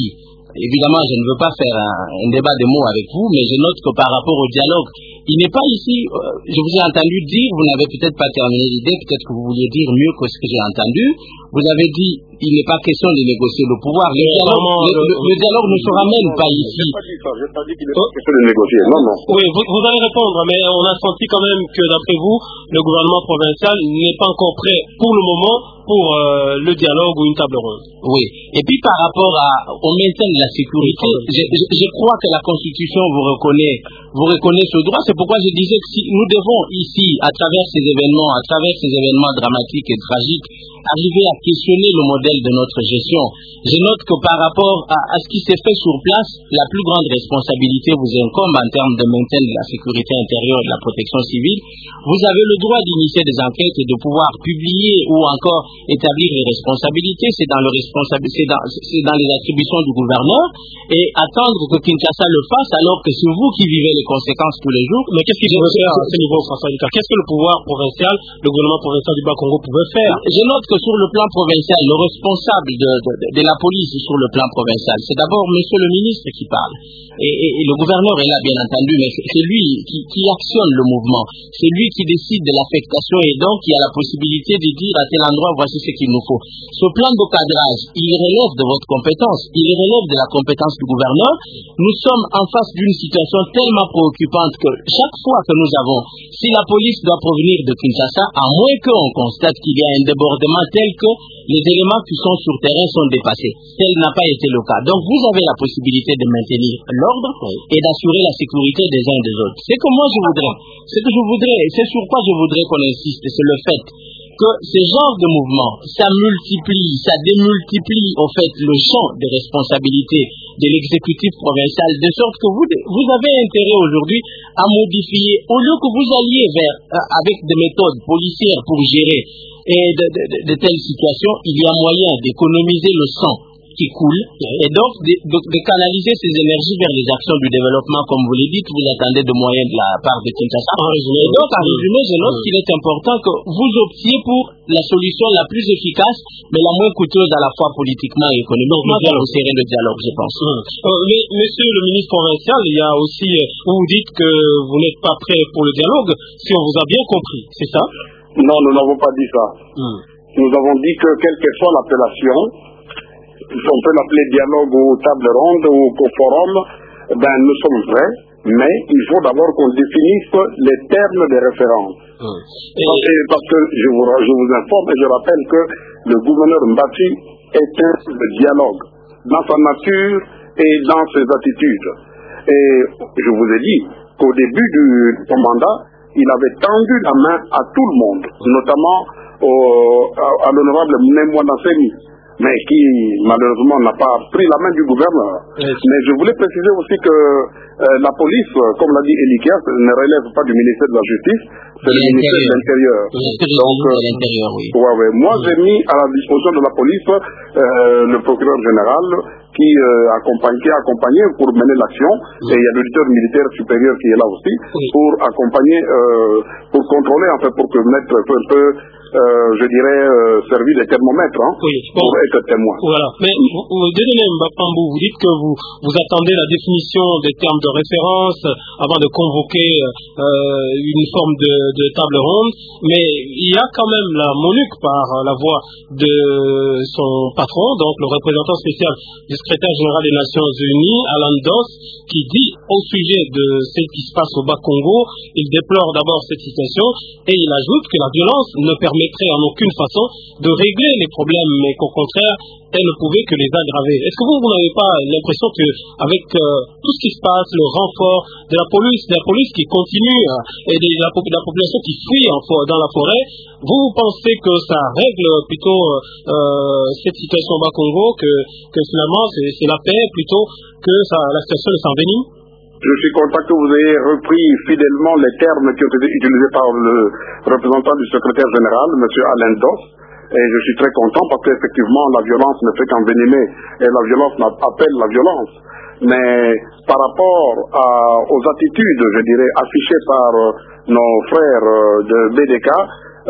S6: évidemment, je ne veux pas faire un, un débat de mots avec vous, mais je note que par rapport au dialogue, il n'est pas ici, euh, je vous ai entendu dire, vous n'avez peut-être pas terminé l'idée, peut-être que vous vouliez dire mieux que ce que j'ai entendu. Vous avez dit, il n'est pas question de négocier le pouvoir. Le, dialogue, le, le, le dialogue ne sera même pas ici.
S5: Je n'ai pas dit ça, je n'ai pas dit qu'il n'est pas question de négocier. Non, non.
S2: Oui, vous, vous allez répondre, mais on a senti quand même que d'après vous, le gouvernement provincial n'est pas encore prêt pour le moment pour euh, le dialogue ou une table ronde.
S6: Oui. Et puis par rapport à, au maintien de la sécurité, je, je, je crois que la Constitution vous reconnaît, vous reconnaît ce droit. C'est pourquoi je disais que si nous devons ici, à travers ces événements, à travers ces événements dramatiques et tragiques, arriver à questionner le modèle de notre gestion. Je note que par rapport à, à ce qui s'est fait sur place, la plus grande responsabilité vous incombe en termes de maintien de la sécurité intérieure et de la protection civile. Vous avez le droit d'initier des enquêtes et de pouvoir publier ou encore établir les responsabilités. C'est dans, le responsabil... c'est dans, c'est dans les attributions du gouverneur. Et attendre que Kinshasa le fasse alors que c'est vous qui vivez les conséquences tous les jours.
S2: Mais qu'est-ce qu'il pouvait faire à ce niveau, François Lucas? Qu'est-ce que le pouvoir provincial, le gouvernement provincial du Bas-Congo pouvait faire?
S6: Je note que sur le plan provincial, le responsable de, de, de la police sur le plan provincial, c'est d'abord monsieur le ministre qui parle. Et, et, et le gouverneur est là, bien entendu, mais c'est lui qui, qui actionne le mouvement. C'est lui qui décide de l'affectation et donc qui a la possibilité de dire à tel endroit, voici ce qu'il nous faut. Ce plan de cadrage, il relève de votre compétence, il relève de la compétence du gouverneur. Nous sommes en face d'une situation tellement préoccupante que chaque fois que nous avons, si la police doit provenir de Kinshasa, à moins qu'on constate qu'il y a un débordement tel que les éléments qui sont sur terrain sont dépassés. Tel n'a pas été le cas. Donc vous avez la possibilité de maintenir l'ordre et d'assurer la sécurité des uns et des autres. C'est que moi je voudrais, c'est que je voudrais, c'est sur quoi je voudrais qu'on insiste, c'est le fait que ce genre de mouvement, ça multiplie, ça démultiplie au fait le champ de responsabilité de l'exécutif provincial, de sorte que vous, vous avez intérêt aujourd'hui à modifier, au lieu que vous alliez vers, euh, avec des méthodes policières pour gérer et de, de, de, de telles situations, il y a moyen d'économiser le sang qui coule et donc de, de, de canaliser ces énergies vers les actions du développement, comme vous le dites, vous attendez de moyens de la part de Kinshasa. Et donc, en résumé, je note qu'il est important que vous optiez pour la solution la plus efficace, mais la moins coûteuse à la fois politiquement et économiquement, pour resserrer le dialogue, je pense.
S2: Hum. Euh, mais, monsieur le ministre provincial, il y a aussi, vous dites que vous n'êtes pas prêt pour le dialogue, si on vous a bien compris, c'est ça?
S5: Non, nous n'avons pas dit ça. Hum. Nous avons dit que, quelle que soit l'appellation, on peut l'appeler dialogue ou table ronde ou forum, ben nous sommes vrais, mais il faut d'abord qu'on définisse les termes de référence. Mmh. Et et parce que je vous, je vous informe et je rappelle que le gouverneur Mbati est un de dialogue dans sa nature et dans ses attitudes. Et je vous ai dit qu'au début du, de son mandat, il avait tendu la main à tout le monde, notamment au, à, à l'honorable Mnemwa Nassemi, mais qui malheureusement n'a pas pris la main du gouverneur. Yes. Mais je voulais préciser aussi que euh, la police, comme l'a dit Elikia, ne relève pas du ministère de la Justice, c'est le ministère de l'Intérieur. Donc, euh, oui. Ouais, ouais. Moi, oui. j'ai mis à la disposition de la police euh, le procureur général qui, euh, accompagne, qui a accompagné pour mener l'action, oui. et il y a l'auditeur militaire supérieur qui est là aussi, oui. pour accompagner, euh, pour contrôler, en fait, pour que mettre un peu Euh, je dirais, euh, servi de thermomètre hein, oui, bon, pour être témoin.
S2: Voilà. Mais vous, désolé Mbapambou, vous dites que vous, vous attendez la définition des termes de référence avant de convoquer euh, une forme de, de table ronde, mais il y a quand même la MONUC par la voix de son patron, donc le représentant spécial du secrétaire général des Nations Unies, Alan Doss, qui dit au sujet de ce qui se passe au Bas-Congo, il déplore d'abord cette situation et il ajoute que la violence ne permet mettrait en aucune façon de régler les problèmes, mais qu'au contraire, elle ne pouvait que les aggraver. Est-ce que vous, vous n'avez pas l'impression qu'avec euh, tout ce qui se passe, le renfort de la police, de la police qui continue euh, et de la, de la population qui fuit en, dans la forêt, vous, vous pensez que ça règle plutôt euh, cette situation au Bas-Congo, que, que finalement c'est la paix plutôt que ça, la situation ne s'envenime?
S5: Je suis content que vous ayez repris fidèlement les termes qui ont été utilisés par le représentant du secrétaire général, M. Alain Doss, et je suis très content parce qu'effectivement la violence ne fait qu'envenimer et la violence appelle la violence. Mais par rapport à, aux attitudes, je dirais, affichées par euh, nos frères euh, de B D K, euh,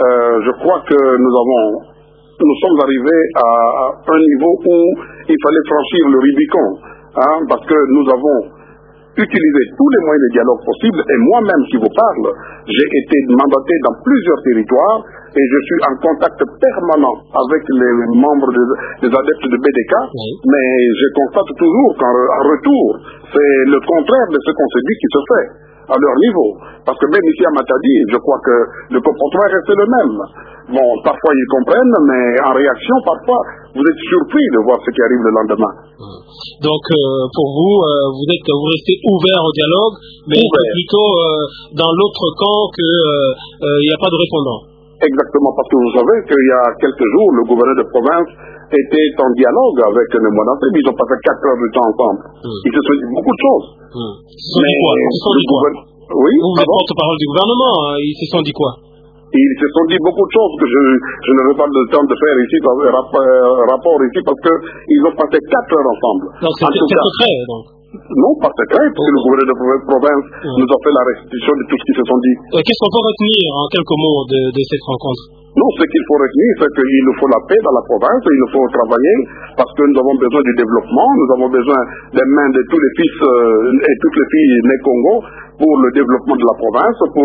S5: je crois que nous avons, nous sommes arrivés à, à un niveau où il fallait franchir le Rubicon. hein, parce que nous avons utilisé tous les moyens de dialogue possibles, et moi-même qui vous parle, j'ai été mandaté dans plusieurs territoires, et je suis en contact permanent avec les membres des, des adeptes de B D K, oui. Mais je constate toujours qu'en en retour, c'est le contraire de ce qu'on se dit qui se fait à leur niveau. Parce que même ici à Matadi, je crois que le comportement est resté le même. Bon, parfois ils comprennent, mais en réaction, parfois, vous êtes surpris de voir ce qui arrive le lendemain.
S2: Donc, euh, pour vous, euh, vous êtes, vous restez ouvert au dialogue, mais ouvert. Plutôt euh, dans l'autre camp qu'il n'y euh, a pas de répondant.
S5: Exactement, parce que vous savez qu'il y a quelques jours, le gouverneur de province était en dialogue avec les Monancé, mais ils ont passé quatre heures de temps ensemble. Mmh. Ils se sont dit beaucoup de choses.
S2: Mmh. Ils se sont dit quoi, ils se sont dit quoi
S5: gouverne... Oui,
S2: vous, vous êtes porte-parole du gouvernement, hein, ils se sont dit quoi?
S5: Ils se sont dit beaucoup de choses que je, je n'aurai pas le temps de faire ici, rapport, rapport ici, parce qu'ils ont passé quatre heures ensemble.
S2: Donc c'est secret, donc?
S5: Non, pas secret, parce que le gouverneur de province mmh. nous a fait la restitution de tout ce qu'ils se sont dit.
S2: Euh, Qu'est-ce qu'on peut retenir en quelques mots de, de cette rencontre?
S5: Non, ce qu'il faut retenir, c'est qu'il nous faut la paix dans la province, il nous faut travailler, parce que nous avons besoin du développement, nous avons besoin des mains de tous les fils euh, et toutes les filles nées Congo pour le développement de la province, pour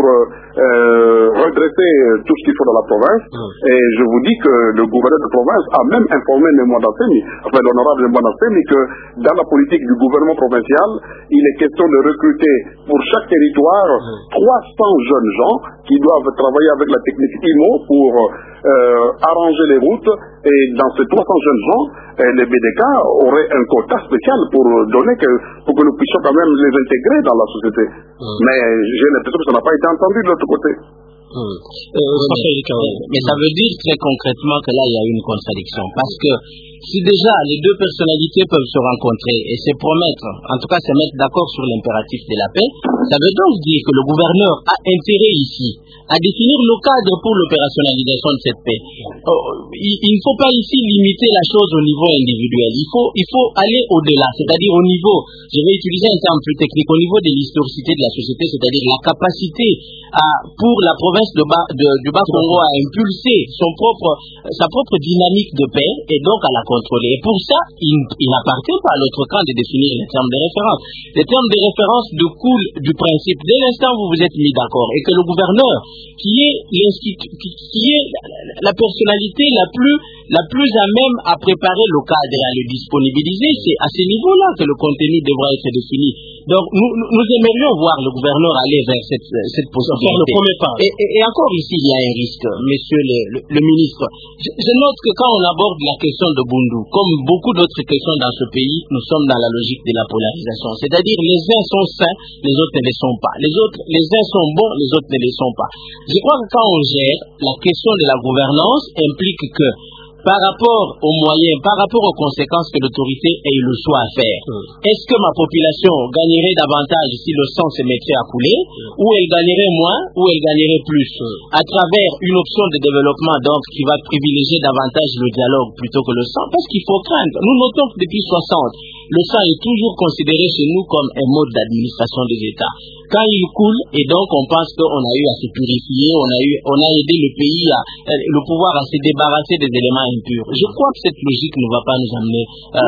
S5: euh, redresser tout ce qu'il faut dans la province. Mmh. Et je vous dis que le gouverneur de province a même informé Nemwandasemi, enfin l'honorable Nemwandasemi, que dans la politique du gouvernement provincial, il est question de recruter pour chaque territoire mmh. trois cents jeunes gens qui doivent travailler avec la technique I M O pour euh, arranger les routes, et dans ces trois cents jeunes gens, eh, les B D K auraient un quota spécial pour donner que, pour que nous puissions quand même les intégrer dans la société. Mmh. Mais j'ai l'impression que ça n'a pas été entendu de l'autre côté.
S6: Mmh. Euh, mais, mais ça veut dire très concrètement que là il y a une contradiction, parce que si déjà les deux personnalités peuvent se rencontrer et se promettre, en tout cas se mettre d'accord sur l'impératif de la paix, ça veut donc dire que le gouverneur a intérêt ici à définir le cadre pour l'opérationnalisation de cette paix. Oh, il, il ne faut pas ici limiter la chose au niveau individuel, il faut, il faut aller au-delà, c'est-à-dire au niveau, je vais utiliser un terme plus technique, au niveau de l'historicité de la société, c'est-à-dire la capacité à, pour la province de Bas, de, du Bas-Congo à impulser son propre, sa propre dynamique de paix et donc à la contrôler. Et pour ça, il, il n'appartient pas à l'autre camp de définir les termes de référence. Les termes de référence découlent du principe, dès l'instant où vous vous êtes mis d'accord, et que le gouverneur, qui est, qui, qui est la personnalité la plus, la plus à même à préparer le cadre et à le disponibiliser, c'est à ce niveau-là que le contenu devra être défini. Donc, nous, nous aimerions voir le gouverneur aller vers cette, cette possibilité.
S2: Le premier pas.
S6: Et, et, et encore ici, il y a un risque, monsieur le, le, le ministre. Je, je note que quand on aborde la question de Bundu, comme beaucoup d'autres questions dans ce pays, nous sommes dans la logique de la polarisation. C'est-à-dire, les uns sont sains, les autres ne le sont pas. Les autres, les uns sont bons, les autres ne le sont pas. Je crois que quand on gère, la question de la gouvernance implique que, par rapport aux moyens, par rapport aux conséquences que l'autorité ait le choix à faire. Mmh. Est-ce que ma population gagnerait davantage si le sang se mettrait à couler, mmh. ou elle gagnerait moins, ou elle gagnerait plus, mmh. à travers une option de développement donc qui va privilégier davantage le dialogue plutôt que le sang? Parce qu'il faut craindre. Nous notons que depuis soixante, le sang est toujours considéré chez nous comme un mode d'administration des États. Quand il coule, et donc on pense qu'on a eu à se purifier, on a eu, on a aidé le pays, à, le pouvoir à se débarrasser des éléments impurs. Je crois que cette logique ne va pas nous amener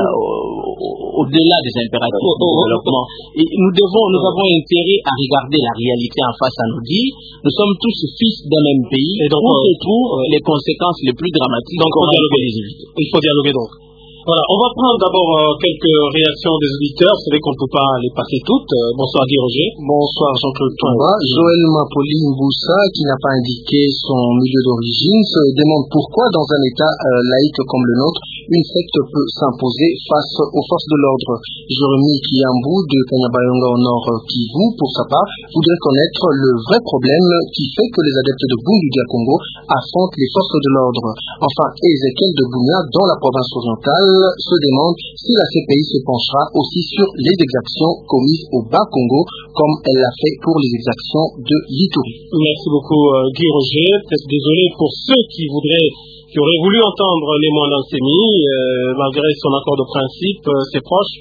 S6: euh, au-delà des impératifs du développement. Et nous devons, nous avons intérêt à regarder la réalité en face, à nous dire, nous sommes tous fils d'un même pays, et donc on retrouve les conséquences les plus dramatiques.
S2: Donc on dialoguer les éviter. Il faut dialoguer donc. Voilà, on va prendre d'abord euh, quelques réactions des auditeurs. C'est vrai qu'on ne peut pas les passer toutes. Euh, bonsoir Guy Roger.
S9: Bonsoir Jean-Claude Tomba. Joël Mapoli Mboussa, qui n'a pas indiqué son milieu d'origine, se demande pourquoi dans un État euh, laïque comme le nôtre, une secte peut s'imposer face aux forces de l'ordre. Jérémy Kiambou de Kanyabayonga au nord Kivu, pour sa part, voudrait connaître le vrai problème qui fait que les adeptes de Bundu Dia Congo affrontent les forces de l'ordre. Enfin, Ezekiel de Bounia, dans la province orientale, se demande si la C P I se penchera aussi sur les exactions commises au Bas-Congo, comme elle l'a fait pour les exactions de l'Ituri.
S2: Merci beaucoup euh, Guy Roger. Peut-être désolé pour ceux qui voudraient, qui auraient voulu entendre les Monancé, euh, malgré son accord de principe, euh, ses proches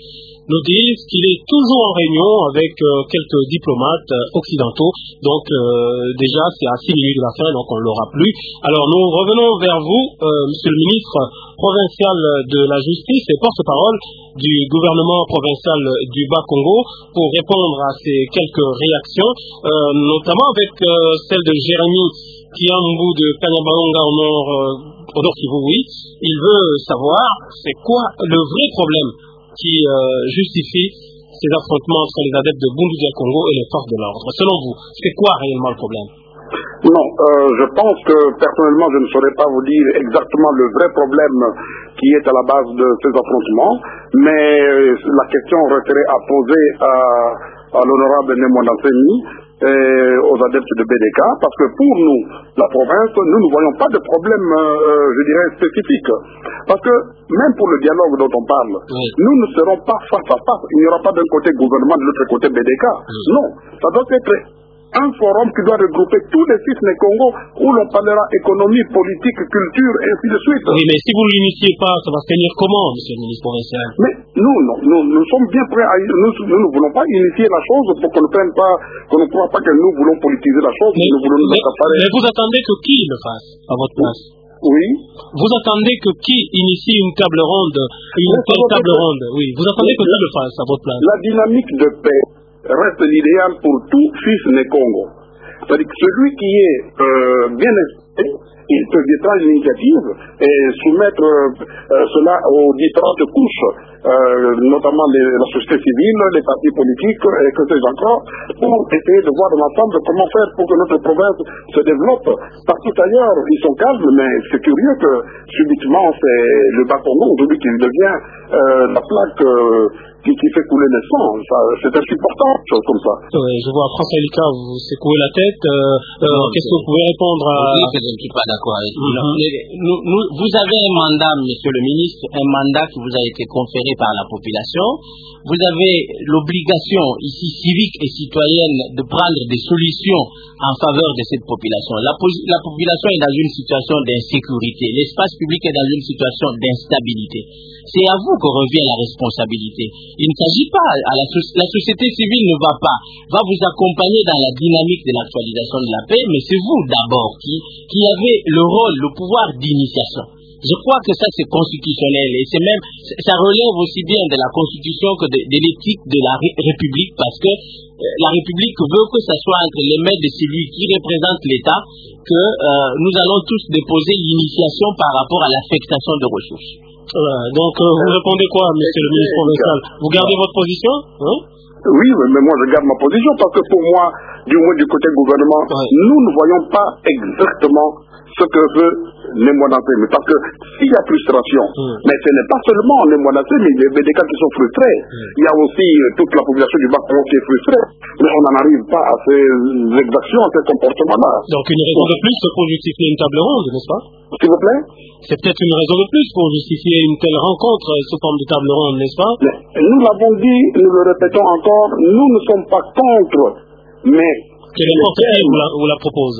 S2: nous disent qu'il est toujours en réunion avec euh, quelques diplomates euh, occidentaux. Donc euh, déjà, c'est à six minutes de la fin, donc on ne l'aura plus. Alors nous revenons vers vous, euh, Monsieur le ministre provincial de la Justice et porte-parole du gouvernement provincial du Bas-Congo, pour répondre à ces quelques réactions, euh, notamment avec euh, celle de Jérémy Kiambou de Kanyabayonga au nord, euh, au nord Kivu, oui. Il veut savoir c'est quoi le vrai problème qui euh, justifie ces affrontements entre les adeptes de Bundu du Congo et les forces de l'ordre. Selon vous, c'est quoi réellement le problème?
S5: Non, euh, je pense que personnellement, je ne saurais pas vous dire exactement le vrai problème qui est à la base de ces affrontements, mais la question resterait à poser à, à l'honorable Nemondanseni et aux adeptes de B D K, parce que pour nous, la province, nous ne voyons pas de problème, euh, je dirais, spécifique. Parce que même pour le dialogue dont on parle, oui. nous ne serons pas face à face. Il n'y aura pas d'un côté gouvernement, de l'autre côté B D K. Oui. Non, ça doit être un forum qui doit regrouper tous les six des Congo, où l'on parlera économie, politique, culture, et ainsi de suite.
S2: Oui, mais si vous ne l'initiez pas, ça va se tenir comment, monsieur le ministre provincial?
S5: Mais nous, non, nous, nous sommes bien prêts à... Nous, nous ne voulons pas initier la chose pour qu'on ne prenne pas, qu'on ne croit pas que nous voulons politiser la chose,
S2: mais,
S5: nous voulons nous
S2: mais,
S5: accaparer.
S2: Mais vous attendez que qui le fasse, à votre place?
S5: Oui.
S2: Vous attendez que qui initie une table ronde, une telle table ronde? Oui, vous attendez que qui le fasse, à votre place?
S5: La dynamique de paix reste l'idéal pour tout fils né Congo. C'est-à-dire que celui qui est euh, bien installé, il peut prendre l'initiative et soumettre euh, cela aux différentes couches, euh, notamment les, la société civile, les partis politiques, et que sais-je encore, pour essayer de voir ensemble comment faire pour que notre province se développe. Partout ailleurs, ils sont calmes, mais c'est curieux que subitement, c'est le Bas-Congo aujourd'hui qui devient euh, la plaque euh, qui, qui fait couler le sang. C'est insupportant, chose comme ça.
S2: Oui, je vois François Elika, vous secouez la tête. Euh, euh, Qu'est-ce que vous pouvez répondre à...
S6: Oui, je ne suis pas d'accord avec vous. Mm-hmm. nous, nous, vous avez un mandat, monsieur le ministre, un mandat qui vous a été conféré par la population. Vous avez l'obligation, ici, civique et citoyenne, de prendre des solutions en faveur de cette population. La, la population est dans une situation d'insécurité. L'espace public est dans une situation d'instabilité. C'est à vous que revient la responsabilité. Il ne s'agit pas, à la, la société civile ne va pas, va vous accompagner dans la dynamique de l'actualisation de la paix, mais c'est vous d'abord qui, qui avez le rôle, le pouvoir d'initiation. Je crois que ça c'est constitutionnel et c'est même, ça relève aussi bien de la constitution que de, de l'éthique de la ré République, parce que euh, la République veut que ça soit entre les mains de celui qui représente l'État que euh, nous allons tous déposer l'initiation par rapport à l'affectation de ressources.
S2: Ouais, donc euh, vous répondez quoi, monsieur le ministre provincial? Vous gardez votre position, hein?
S5: Oui, mais moi je garde ma position parce que pour moi, du moins du côté gouvernement, ouais. nous ne voyons pas exactement ce que veut les Monatés. Parce que s'il y a frustration, mmh. mais ce n'est pas seulement les Monatés, mais il y a des cas qui sont frustrés. Mmh. Il y a aussi toute la population du Bas-Congo qui est frustrée. Mais on n'en arrive pas à ces exactions, à ces comportements-là.
S2: Donc une raison de plus pour justifier une table ronde, n'est-ce pas?
S5: S'il vous plaît?
S2: C'est peut-être une raison de plus pour justifier une telle rencontre sous forme de table ronde, n'est-ce pas?
S5: Mais nous l'avons dit, nous le répétons encore, nous ne sommes pas contre, mais...
S2: Quelle importe qui vous la, vous la propose?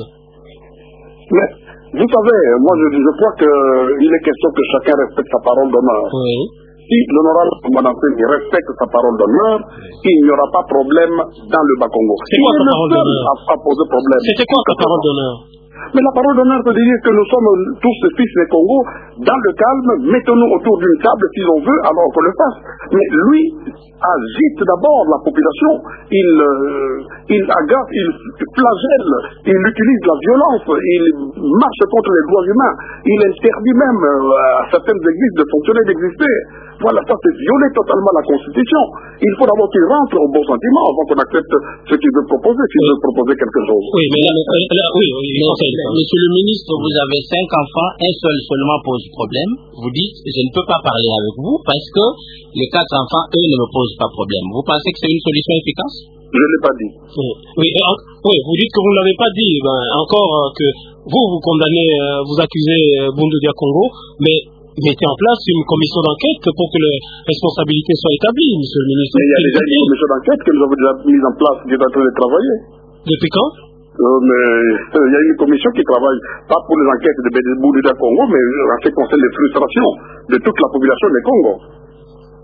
S5: Mais, vous savez, moi je, je crois qu'il est question que chacun respecte sa parole d'honneur.
S2: Oui.
S5: Si l'honorable Monaté respecte sa parole d'honneur, il n'y aura pas de problème dans le Bas-Congo.
S2: C'est quoi sa parole d'honneur?
S5: À poser problème.
S2: C'était quoi sa parole d'honneur?
S5: Mais la parole d'honneur veut dire que nous sommes tous fils des Congo, dans le calme, mettons-nous autour d'une table si l'on veut, alors qu'on le fasse. Mais lui agite d'abord la population, il, euh, il agace, il flagelle, il utilise la violence, il marche contre les droits humains, il interdit même euh, à certaines églises de fonctionner, d'exister. Voilà, ça c'est violer totalement la Constitution. Il faut d'abord qu'il rentre au bon sentiment avant qu'on accepte ce qu'il veut proposer, s'il oui. veut proposer quelque chose.
S2: Oui, mais là, là, oui, oui,
S6: mais, monsieur le ministre, vous avez cinq enfants, un seul seulement pose problème. Vous dites, je ne peux pas parler avec vous parce que les quatre enfants, eux, ne me posent pas problème. Vous pensez que c'est une solution efficace?
S5: Je ne l'ai pas dit.
S2: Oui, oui, euh, oui, vous dites que vous ne l'avez pas dit. Ben, encore euh, que vous, vous condamnez, euh, vous accusez euh, Bundu du Congo, mais mettez en place une commission d'enquête pour que les responsabilités soient établies, monsieur le ministre.
S5: Mais il y a déjà une commission d'enquête que nous avons déjà mise en place, qui est en train de travailler.
S2: Depuis quand?
S5: Euh, mais il euh, y a une commission qui travaille, pas pour les enquêtes de Bundu du Congo, mais en ce qui concerne les frustrations de toute la population des Congo.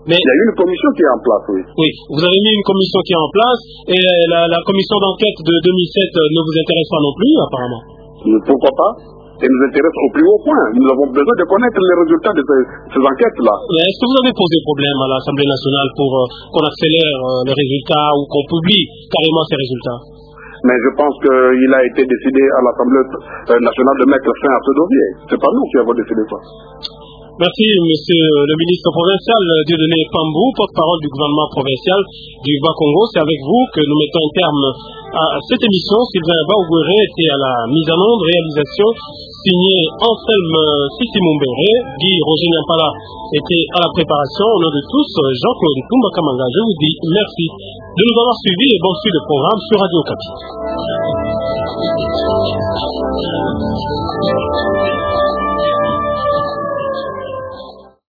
S2: Mais
S5: il y a une commission qui est en place, oui.
S2: Oui, vous avez mis une commission qui est en place et la, la commission d'enquête de deux mille sept ne vous intéresse pas non plus, apparemment.
S5: Pourquoi pas? Elle nous intéresse au plus haut point. Nous avons besoin de connaître les résultats de ces, ces enquêtes-là.
S2: Mais est-ce que vous avez posé problème à l'Assemblée nationale pour euh, qu'on accélère euh, les résultats ou qu'on publie carrément ces résultats?
S5: Mais je pense qu'il a été décidé à l'Assemblée nationale de mettre fin à ce dossier. C'est pas nous qui avons décidé ça.
S2: Merci, monsieur le ministre provincial Dieudonné Pambou, porte-parole du gouvernement provincial du Bas-Congo. C'est avec vous que nous mettons un terme à cette émission. Sylvain Baougouéré était à la mise en onde, réalisation signé Anselme Sissi-Mumbere, Guy Roger Nyampala était à la préparation. Au nom de tous, Jean-Claude Toumba Kamanga, je vous dis merci de nous avoir suivis et bonne suite de programme sur Radio Okapi.